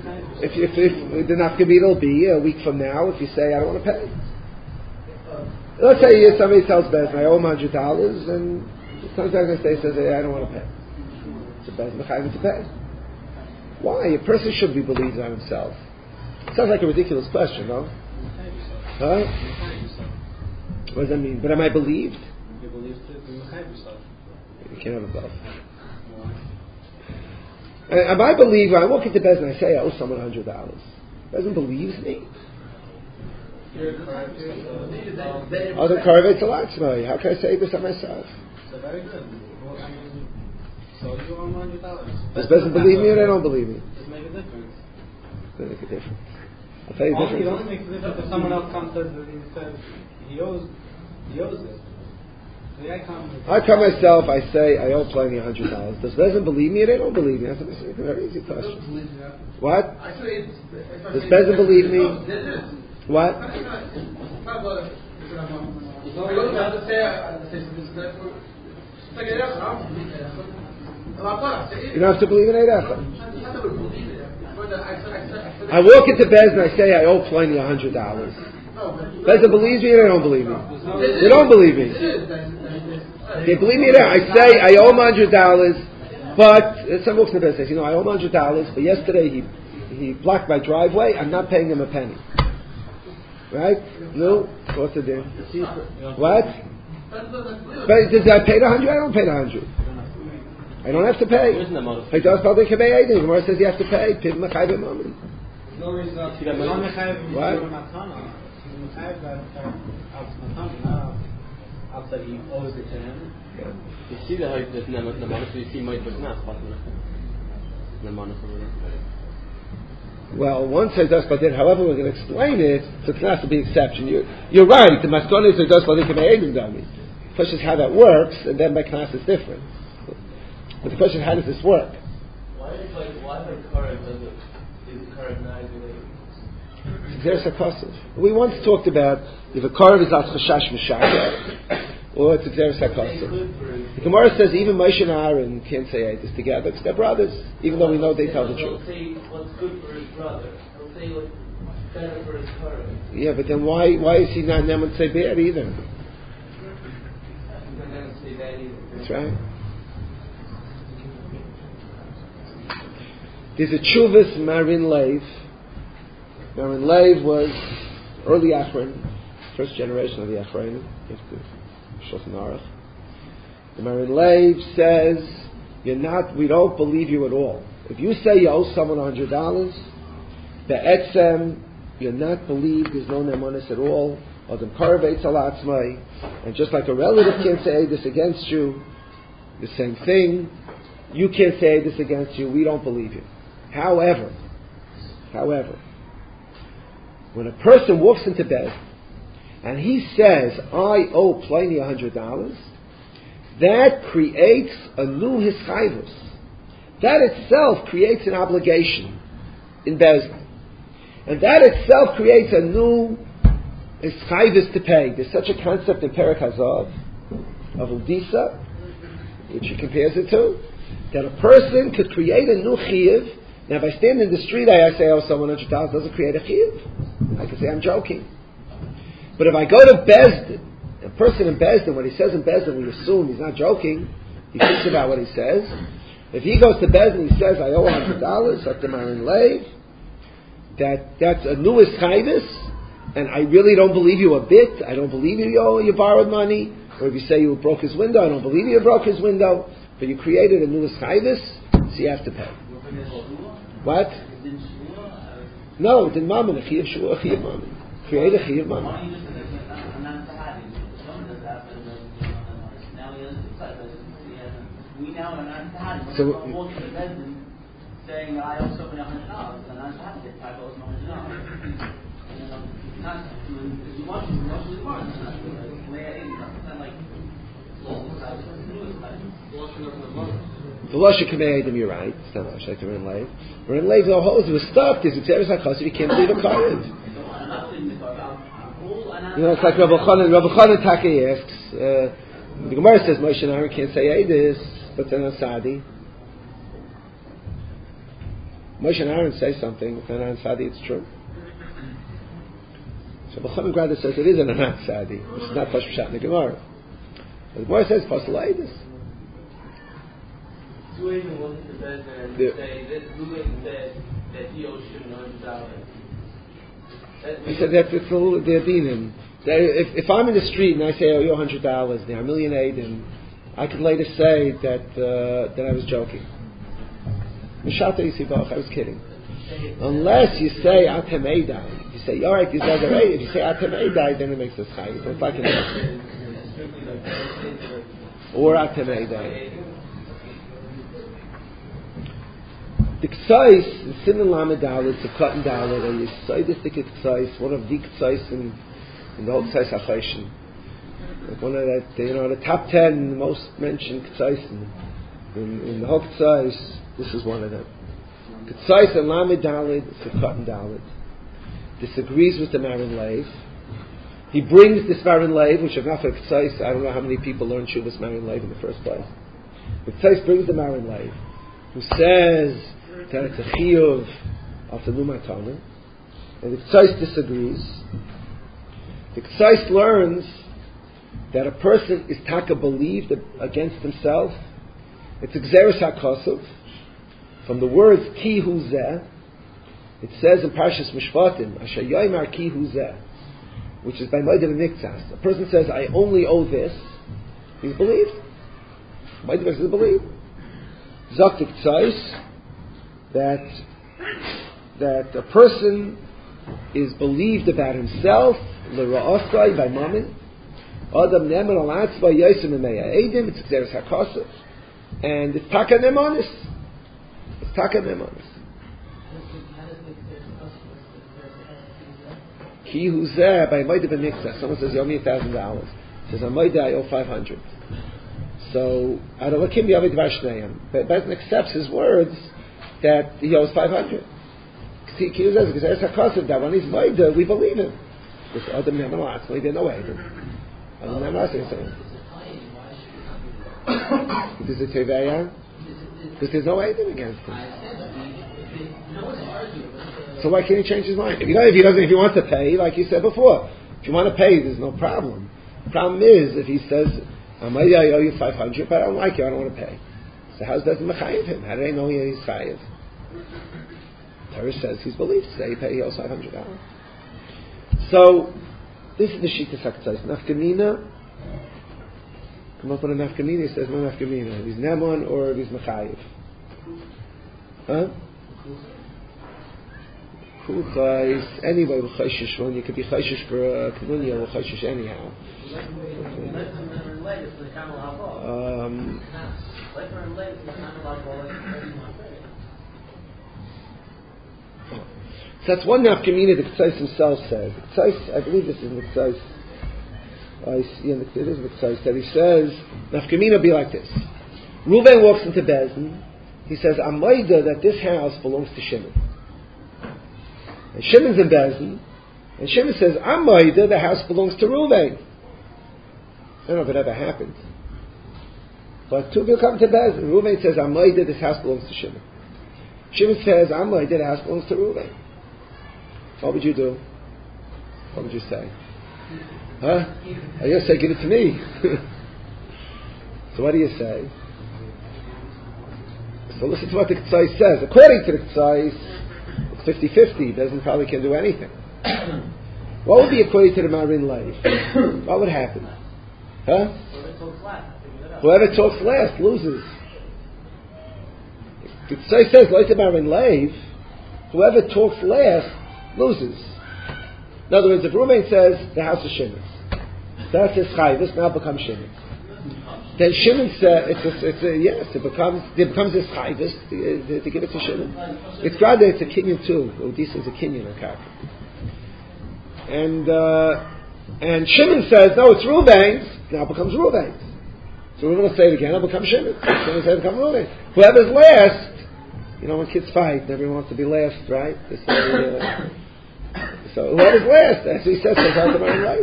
If the nafkamina will be a week from now if you say I don't want to pay. Let's say somebody tells Bezdin, I owe him $100, and comes back and says, I don't want to pay. So Bezdin Chayav to pay. Why? A person should be believed on himself. Sounds like a ridiculous question, no? Huh? What does that mean? But am I believed? You believe it, you have yourself. You can't have a both. Am I believed when I walk into Bezdin and I say I owe someone $100? Bezdin believes me? Other Karvet's a lot smelly. How can I say this on myself? So very good. Well, I mean, so you owe $100. Does Bezdin believe me or they don't believe me? Does it make a difference? Does it make a difference? I'll tell you the difference. It only makes a difference if someone else comes and says he owes it. So I come myself, I say I owe plenty $100. Does Bezdin believe me or they don't believe me? That's a very easy question. What? Does Bezdin believe me? What? You don't have to believe in Eidecha. I walk into Bezdin and I say I owe plenty $100. Bezdin believes me or they don't believe me? They don't believe me. They believe me there. I say I owe him $100, but some walks in the Bezdin says, I owe him $100, but yesterday he blocked my driveway. I'm not paying him a penny. Right? No? What's the deal? What? But did I pay the $100? I don't pay the $100. I don't have to pay. He does probably pay anything. The Gemara says you have to pay. What? Outside he owes it to him. You see the height of Nemanis, you see Mike Basnas, Nemanis over there. Well, one says das badin. However, we're going to explain it. So it's not to be exception. You're right. The maskon is das badin k'me'edim dami. The question is how that works, and then by class is different. But the question is how does this work? Why the current is the current not We once talked about if a Karev is as chashash mishaka, or it's Xeris HaKosov. The Gemara says even Moshe and Aaron can't say this together because they're brothers, even though we know they tell the truth. He'll say what's good for his brother. He'll say what's better for his Karev. Yeah, but then why is he not Neman say bad either? That's right. There's a Chuvas Marin Lev. Marin Lev was early Achron, first generation of the Achronim, after Shulchan Aruch. The Marin Lev says, we don't believe you at all. If you say you owe someone $100, be'etzem, you're not believed, there's no nemonis at all, Adam Karavetz alatzmai, and just like a relative can't say this against you, the same thing, you can't say this against you, we don't believe you. However, when a person walks into bed and he says, I owe Pliny $100, that creates a new hischayvus. That itself creates an obligation in Bezdin. And that itself creates a new hischayvus to pay. There's such a concept in Perek Hazav of Udisa, which he compares it to, that a person could create a new chiyuv. Now, if I stand in the street, I say, oh, someone $100 doesn't create a chiyuv. I can say, I'm joking. But if I go to Bezdin, a person in Bezdin, what he says in Bezdin, we assume he's not joking. He thinks about what he says. If he goes to Bezdin, he says, I owe $100, like the Marin Lev, that's a new hischayvus, and I really don't believe you a bit. I don't believe you borrowed money. Or if you say you broke his window, I don't believe you broke his window. But you created a new hischayvus, so you have to pay. What? No, it didn't mammon. A chiyuv shua, a chiyuv mammon. Create a chiyuv mammon. So walking to Bezdin saying I owe somebody $100, and I'm happy that I owe him $100. If you want to, the Lashon Kamei Adam, you're right. It's not Lashon like the Marin Lev. Marin Lev, the whole was stuffed. There's Xeris HaKosov. You can't believe a Karev. It's like Rabbi Chanan Taki asks. The Gemara says Moshe and Aaron can't say this, but then on Sadi. Moshe and Aaron say something, but then on Sadi it's true. So B'cham Grada says it is an Anak Sadi, which is not Pashpashat in the Gemara. But the Gemara says Pasalaidis. Two agents wanted to bed and say that Ruben said that he owes Shimon $100. He said that it's a little dinim. If I'm in the street and I say I owe you $100, there are a million Eidim, I can later say that I was joking. Mishata Yisibach, I was kidding. Unless you say Atem Eidai, you say, alright, these guys are Eidai. If you say Atem Eidai, then it makes us high. So it's like an or Atem Eidai. The K'sais, the Siman Lamed Dalet, the Cotton Dalet, or Yisaidistic K'sais, one of the K'sais in the whole K'sais HaChayshin. Like one of that, the top 10 most mentioned K'sais in the whole K'sais, this is one of them. K'sais and Lamed Dalet, it's the Cotton Dalet. Disagrees with the Marin Leiv. He brings this Marin Leiv, which enough of K'sais, I don't know how many people learned Shuvas Marin Leiv in the first place. But K'sais brings the Marin Leiv, who says that it's a chiyuv of the Lumatana, and the K'sais disagrees. The K'sais learns that a person is taka believed against himself. It's Gzeres HaKosov. From the words ki hu zeh, it says in Parshas Mishpatim, Asher Yoimar ki hu zeh, which is by Moedim Niktzas. A person says, I only owe this. He's believed. Moedim is believed. Zok the K'sais, that a person is believed about himself, l'ra'asai by mammon, adam ne'eman al atzva yosem emeya edim, it's Gzeres HaKosov, and it's taka ne'emanis. It's taka ne'emanis. Ki hu zeh by Moedim Niktzas. Someone says, you owe me $1,000. Says, on Moedim I owe 500. So, Adalakim Yavid Vashneim. But Bezin accepts his words that he owes 500. He says, because there's a custom that when he's Moedim, we believe him. This Adam Ne'eman, maybe no way. Adam Ne'eman is saying. Because it's Teveya? Because there's no Eidim against him. So why can't he change his mind? If he wants to pay, like you said before, if you want to pay, there's no problem. The problem is if he says, I owe you 500, but I don't like you, I don't want to pay. So how does that mechayiv him? How do they know he's chayiv? Torah says he's believed. Say he owes $500. So this is the Shittas HaK'sais. Nafkamina. Come up with a nafkamina. He says no nafkamina. If he's nemon or if he's mechayiv. Huh? Kuchais. Anyway, chayshish one. You could be chayshish for a kamunya or chayshish anyhow. So that's one nafkamina the K'sais himself says. The K'sais, I believe this is the K'sais. It is the K'sais that he says nafkamina be like this. Reuven walks into Bezdin. He says, I'm moida that this house belongs to Shimon. And Shimon's in Bezdin. And Shimon says, I'm moida the house belongs to Reuven. I don't know if it ever happened. But two people come to Bezdin. Reuven says, I'm moida this house belongs to Shimon. Shimon says, I'm moida the house belongs to Reuven. What would you do? What would you say? Huh? I just say, give it to me. So what do you say? So listen to what the K'sais says. According to the K'sais, it's 50-50. Doesn't probably can do anything. What would be according to the Marin Leiv? What would happen? Huh? Whoever talks last loses. The K'sais says, like the Marin Leiv, whoever talks last loses. In other words, if Reuven says the house is Shimon's, that's his chayvus, now becomes Shimon's. Then Shimon said, it becomes his chayvus to give it to Shimon. It's rather it's a kinyan too. Odisa is a kinyan on Kaka. And Shimon says, no, it's Reuven's, now it becomes Reuven's. So Reuven will say it again, it'll become Shimon. Shimon will say it becomes Reuven. Whoever's last, when kids fight, everyone wants to be last, right? So whoever's last, that's what he says, comes out the Marin Leiv.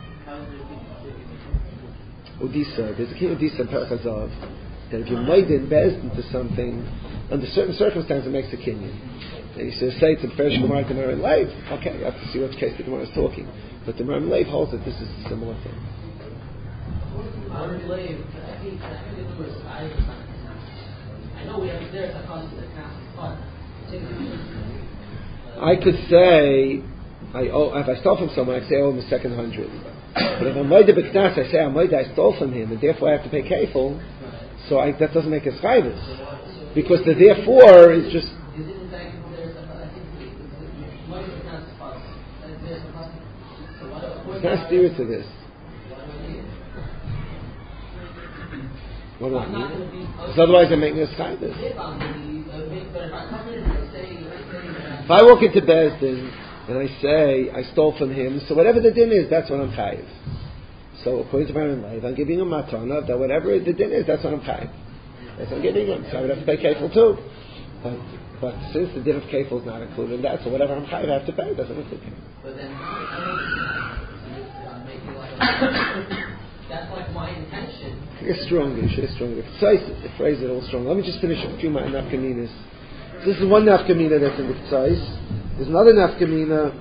Odisa, there's a king Odisa in Perchazav, that if you're made in Bezdin to something, under certain circumstances it makes a kinyan. And you say it's a Perish Gemara to Merim Lev. Okay, you have to see what case the Gemara is talking. But the Merim Lev holds that this is a similar thing. I could say, if I stole from someone, I could say I owe him a second 100. But if I'm Moida B'Knas, I say I stole from him, and therefore I have to pay kefil. So that doesn't make us chayvus, because the therefore is just. It's not steer to this. What do I mean? Because otherwise I'm making us chayvus. If I walk into Bezdin and I say I stole from him, so whatever the din is, that's what I'm chayiv. So according to Merim Lev, I'm giving him matana, that whatever the din is, that's what I'm chayiv. That's what I'm giving him. So I would have to pay kefil too. But since the din of kefil is not included in that, so whatever I'm chayiv, I have to pay. It doesn't include kefil. But then that's like my intention. It's stronger. You should have stronger. The phrase it all strong. Let me just finish a few nafkaminas. This is one nafkamina that's in the K'tzais. There's another nafkamina.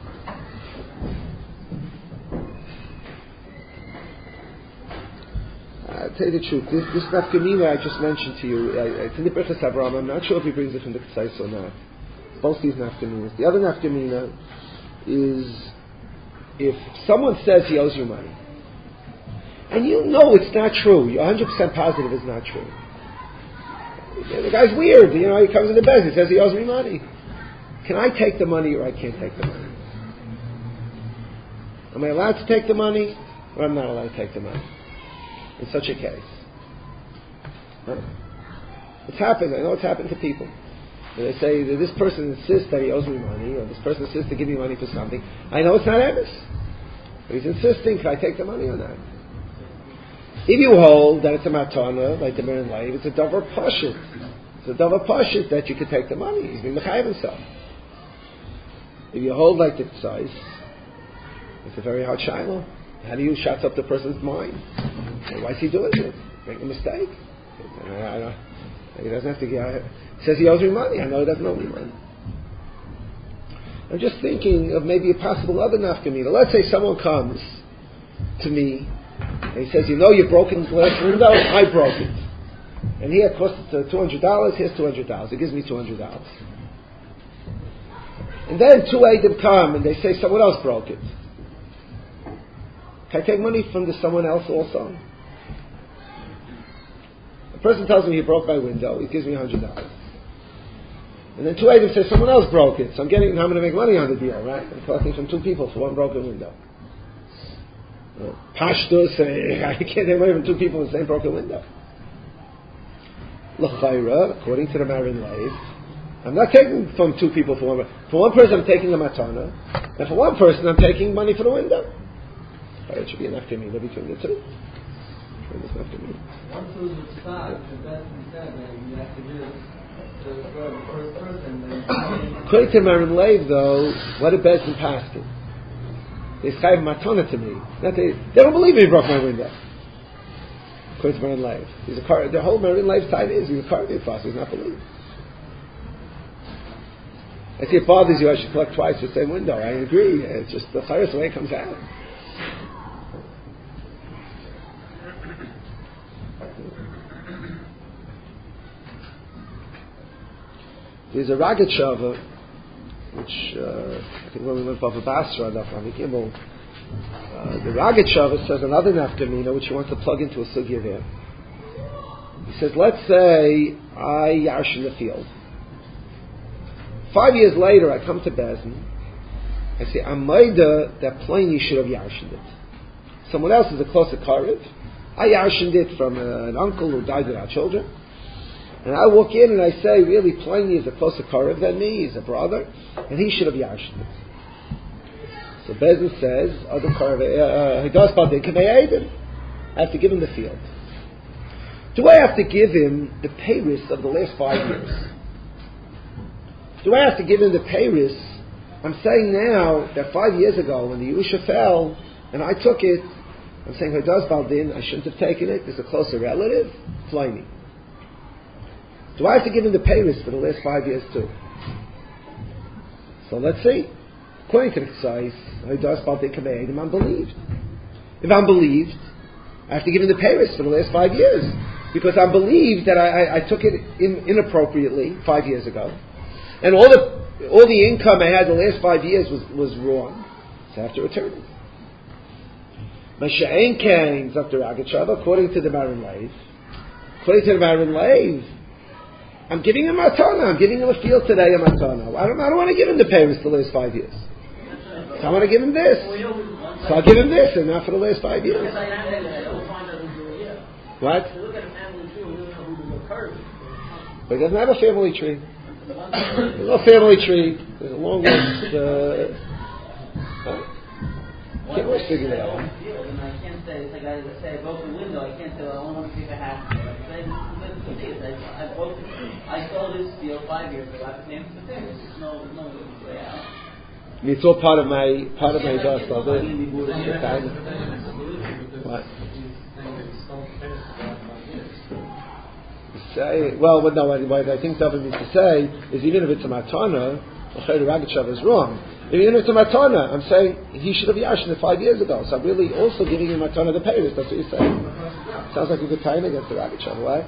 I'll tell you the truth. This nafkamina I just mentioned to you, it's in the Birchas Avraham. I'm not sure if he brings it from the K'tzais or not. Both these nafkaminas. The other nafkamina is if someone says he owes you money, and you know it's not true, you're 100% positive it's not true. The guy's weird, he comes in the business, he says he owes me money. Can I take the money or I can't take the money? Am I allowed to take the money or I'm not allowed to take the money? In such a case. Huh? It's happened, I know it's happened to people. When they say that this person insists that he owes me money, or this person insists to give me money for something, I know it's not emes. But he's insisting, can I take the money or not? If you hold that it's a matana, like the Merim Lev, it's a davar pashut. It's a davar pashut that you could take the money. He's being mechayev himself. If you hold like the K'tzais, it's a very hard shiloh. How do you shut up the person's mind? Why is he doing it? Make a mistake. He doesn't have to get. He says he owes me money. I know he doesn't owe me money. I'm just thinking of maybe a possible other nafkamina. Let's say someone comes to me and he says, you broken glass window? I broke it. And here it cost $200. Here's $200. It gives me $200. And then two Eidim come and they say someone else broke it. Can I take money from someone else also? A person tells me he broke my window. He gives me $100. And then two Eidim say someone else broke it. So I'm going to make money on the deal, right? I'm collecting from two people for one broken window. Pashtus, I can't take money from two people in the same broken window. L'chayra, according to the Merim Lev, I'm not taking from two people for one. For one person, I'm taking a matana, and for one person, I'm taking money for the window. It should be an nafkamina between the two. Once it was stopped, the best said that you have to give the first person. According to Merim Lev, though, what did Bezdin paskin? They skype matana to me. They don't believe me he broke my window. According to Merim Lev, the whole Merim Lev side is he's a cardiac fast. He's not believing. I see it bothers you. I should collect twice for the same window. I agree. It's just the chayas way it comes out. There's a Ragat Shava, which I think when we went Bava Basra, the Ragat Shava says another nafkamina which he wants to plug into a sugya there. He says, let's say I yarsh in the field. 5 years later, I come to Bezdin. I say, I'm maida that plainly should have yarshened it. Someone else is a closer karev. I yarshened it from an uncle who died without children. And I walk in and I say, really, plainly is a closer karev than me. He's a brother, and he should have yarshened it. So Bezdin says, other karev, he does I have to give him the field. Do I have to give him the payris of the last 5 years? Do I have to give him the payris? I'm saying now that 5 years ago when the Yerusha fell and I took it, I'm saying Hadas Baldin, I shouldn't have taken it. There's a closer relative. Fly me. Do I have to give him the payris for the last 5 years too? So let's see. According to the Ksais, I'm believed. If I'm believed, I have to give him the payers for the last 5 years. Because I'm believed that I took it inappropriately 5 years ago. And all the income I had the last 5 years was wrong. So I have to return it. Masha'en Kain, Dr. Agachav, according to the Marin Leiv, I'm giving him matana. I'm giving him a field today, a matana. I don't want to give him the payments the last 5 years. So I want to give him this. So I'll give him this, and not for the last 5 years. What? But he doesn't have a family tree. There's no family tree. There's a long list. Can't always figure that out. I can't say, it's like I say, I broke the window. I can't say, well, I only want to take a half. I saw this deal 5 years ago. I have to name the thing. There's just no way out. It's all part of my dust. What? Say, well, no. What I think David needs to say is, even if it's a matana, Ragachav is wrong. Even if it's a matana, I'm saying he should have yashin it 5 years ago. So I'm really also giving him matana the payers. That's what you're saying. Sounds like a good time against the Ragachav. Why?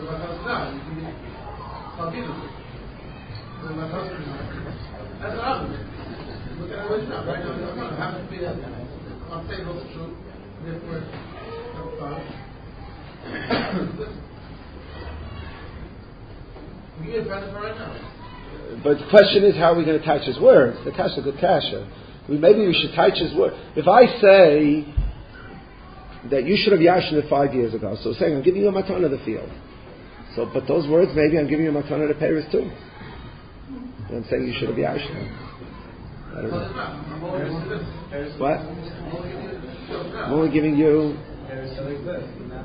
But the question is, how are we going to touch his words? The kasha, good kasha. Maybe we should touch his words. If I say that you should have yashin it 5 years ago, so saying I'm giving you a matana of the field. So, but those words, maybe I'm giving you a matana of the Paris too. And I'm saying you should have yashin. I don't know. What? I'm only giving you Paris like this.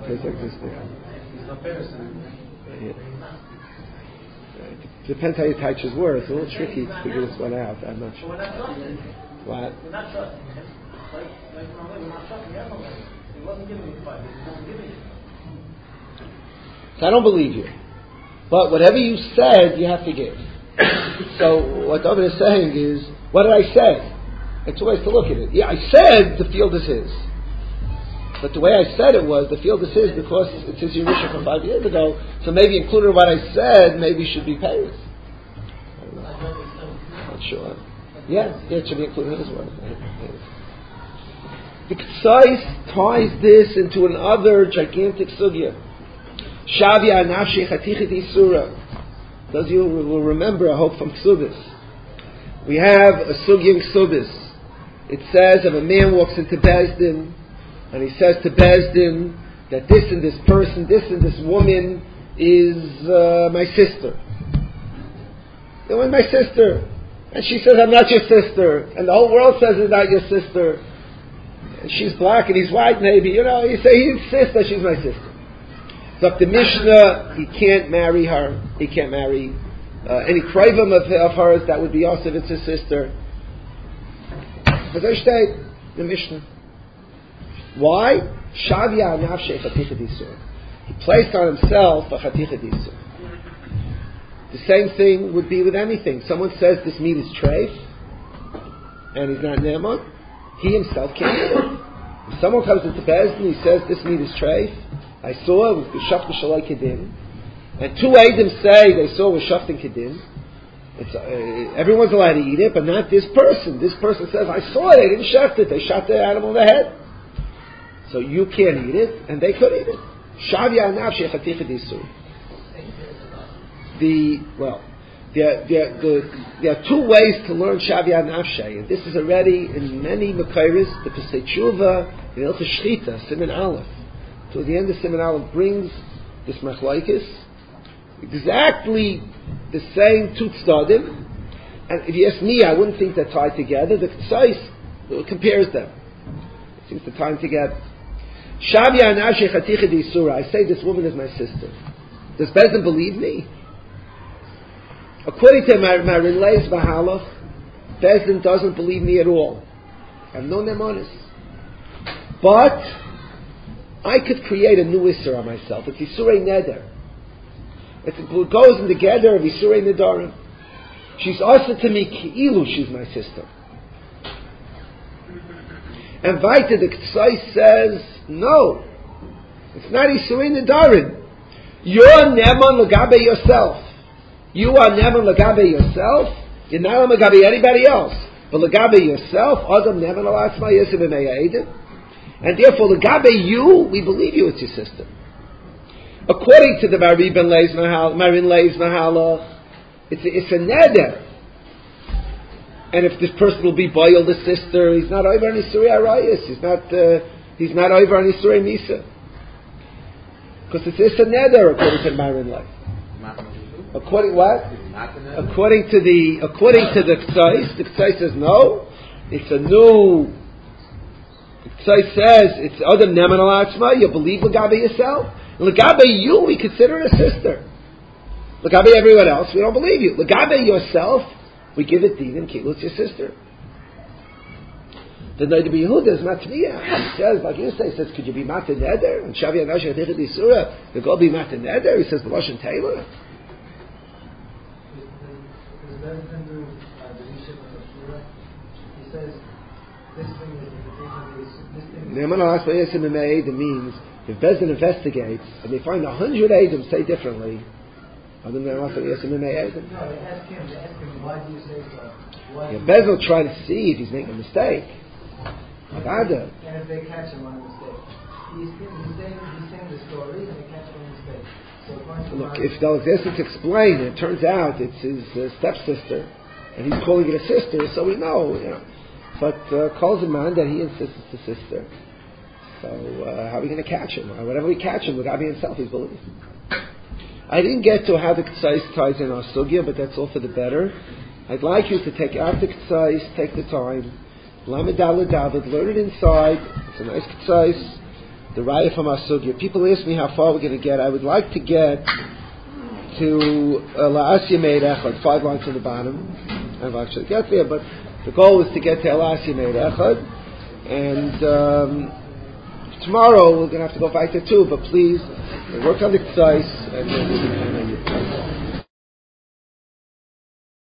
It depends how you touch his words. It's a little tricky to figure this one out. I'm not sure. What? We're not trusting him. We're not trusting him. He wasn't giving you 5 years. He wasn't giving you. So I don't believe you. But whatever you said, you have to give. So what David is saying is, what did I say? There's two ways to look at it. Yeah, I said the field is his. But the way I said it was, the field is his because it's his Yerusha from 5 years ago. So maybe included what I said, maybe should be paid. I don't know. Not sure. Yeah, it should be included in his word. The Ksais ties this into another gigantic sugya. Shavya nafshi chatichit isura. Those of you will remember, I hope, from Ksubis. We have a sugya in Ksubis. It says if a man walks into Beis Din, and he says to Beis Din that this and this person, this and this woman is my sister. They were my sister. And she says, I'm not your sister. And the whole world says it's not your sister. And she's black and he's white maybe. You know, you say he insists that she's my sister. So up the Mishnah, he can't marry her. He can't marry any krivim of hers that would be also if it's his sister. As I state, the Mishnah. Why? Shavya nafshei chatichet isur. He placed on himself a chatichet isur. The same thing would be with anything. Someone says this meat is treif, and he's not ne'eman. He himself can't eat it. If someone comes into Beis Din, he says this meat is treif. I saw it was b'shaft b'shalai kedin, and two Eidim say they saw it was shaft and kedin. Everyone's allowed to eat it, but not this person. This person says, I saw it, they didn't shaft it, they shot the animal in the head. So you can't eat it, and they could eat it. Shavya nafshei chatichet isur. There are two ways to learn Shavya nafshei, and this is already in many Mekayris, the Pesei Tshuva, the Ilchus Shchita, Siman Aleph. So at the end of Siman Aleph brings this machlokes, exactly the same two tzaddim, and if you ask me, I wouldn't think they're tied together. The Ksais compares them. It seems to tie them together. Shavya nafshei chatichet isura. I say this woman is my sister. Does Beis Din believe me? According to Marin Lei's Vahalach, Beis Din doesn't believe me at all. I have no nemonis. But I could create a new Isser on myself. It's Isurei Neder. It goes in together of Isurei Nedarim. She's also to me ki'ilu, she's my sister. And weiter, the Ksai says, no, it's not Isurin Nedarim. You're Neman Lagabe yourself. You are Neman Lagabe yourself. You're not Lagabe anybody else. But Lagabe yourself, Adam Neman Alatzma Yesim Edim. And therefore, Lagabe you, we believe you, it's your sister. According to the Marin Leiv's Mahalach, it's a neder. And if this person will be boiled the sister, he's not over on Isurei Arayis. He's not over on Isurei Misa. Because it's a neder according to the Marin Leiv. According to the K'tzais, the K'tzais says no. It's a new. The K'tzais says it's Adam Neman Alatzma. You believe Lagabe yourself. Lagabe you, we consider a sister. Lagabe everyone else, we don't believe you. Lagabe yourself, we give it Din and Kilu, it's your sister. The Noda B'Yehuda is Matniya. He says, like you say, says, could you be Matan Neder? And Shavi Anash Yadichet Yisura, you go be Matan Neder. He says, the Lashon Taylor. He says, this thing is Neman Alatzma Yesim Edim means if Bezdin investigates and they find 100 Edim say differently, other than Alatzma Yesim Edim. No, they ask him, why do you say so? Bezdin will try to see if he's making a mistake. And if they catch him on a mistake. He's saying the story and they catch him on a mistake. So look, if they'll exist to explain, it turns out it's his stepsister, and he's calling it a sister, so we know, But calls a man that he insists it's a sister. So how are we going to catch him? Whatever we catch him, Lagabe himself, he's believing. I didn't get to how the K'tzais ties in our sugya, but that's all for the better. I'd like you to take out the K'tzais, take the time, Lamed Daled David, learn it inside. It's a nice K'tzais. The Raya from our sugya. People ask me how far we're going to get. I would like to get to La'as Yemei Echad, 5 lines from the bottom. I've actually get there, but the goal is to get to La'as Yemei Echad. And tomorrow we're going to have to go back to 2, but please work on the K'tzais and